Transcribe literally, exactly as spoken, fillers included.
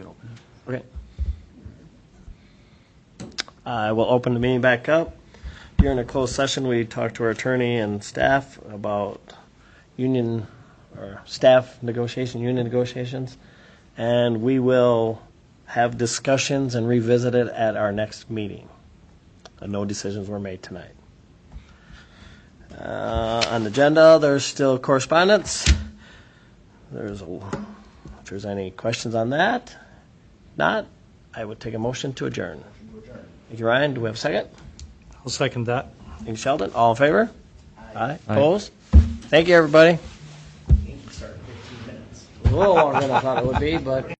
can open it. Okay. I will open the meeting back up. During a closed session, we talked to our attorney and staff about union or staff negotiation, union negotiations, and we will have discussions and revisit it at our next meeting. And no decisions were made tonight. Uh, on the agenda, there's still correspondence. There's a, if there's any questions on that, not, I would take a motion to adjourn. Thank you, Ryan. Do we have a second? I'll second that. Thank you, Sheldon. All in favor? Aye. Opposed? Thank you, everybody. A little longer than I thought it would be, but.